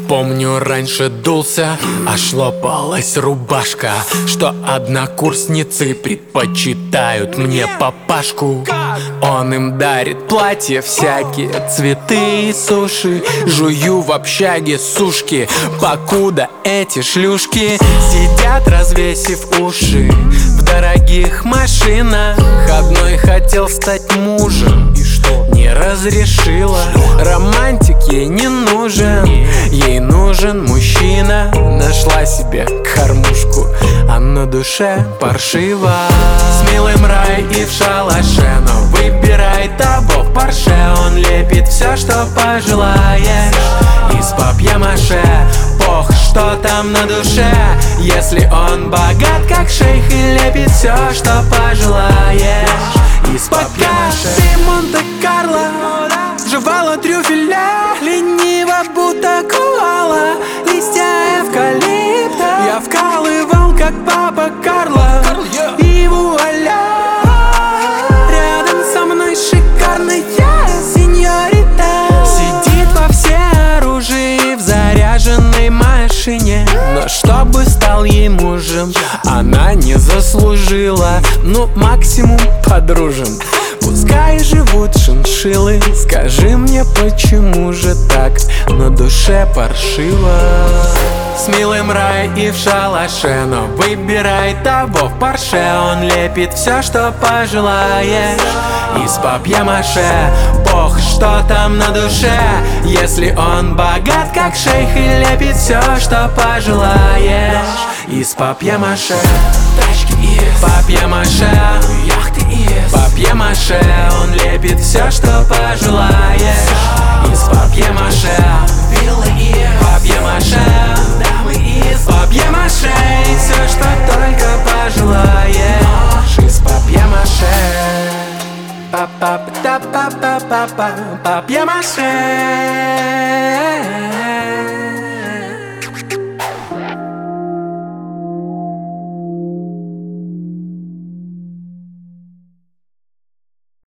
Помню, раньше дулся, аж лопалась рубашка, что однокурсницы предпочитают мне папашку. Он им дарит платья, всякие цветы и суши. Жую в общаге сушки, покуда эти шлюшки сидят, развесив уши в дорогих машинах. Одной хотел стать мужем, и что? Не разрешила. Романтик ей не нужен, ей нужен мужчина. Нашла себе кормушку, а на душе паршиво. С милым рай и в шалаше, но выбирай того в парше. Он лепит все, что пожелаешь, из папье-маше. Пох, что там на душе, если он богат, как шейх, и лепит все, что пожелаешь, из папье-маше. Ты Монте-Карло, жевала трюфеля, лениво, будто коала, листья эвкалипта. Я вкалывал, как папа Карло, и вуаля, рядом со мной шикарная сеньорита. Сидит во всеоружии в заряженной машине, но чтобы стал ей мужем, она не заслужила. Ну, максимум подружим, пускай живут шиншиллы. Скажи мне, почему же так на душе паршиво? С милым рай и в шалаше, но выбирай того в парше. Он лепит все, что пожелаешь, из папье-маше. Бог, что там на душе, если он богат, как шейх, и лепит все, что пожелаешь, из папье-маше. Тачки из папье-маше, яхты из папье-маше. Он лепит все, что пожелаешь, из папье-маше. Виллы из папье-маше, дамы из папье-маше. И все, что только пожелаешь, из папье-маше. Папье-маше.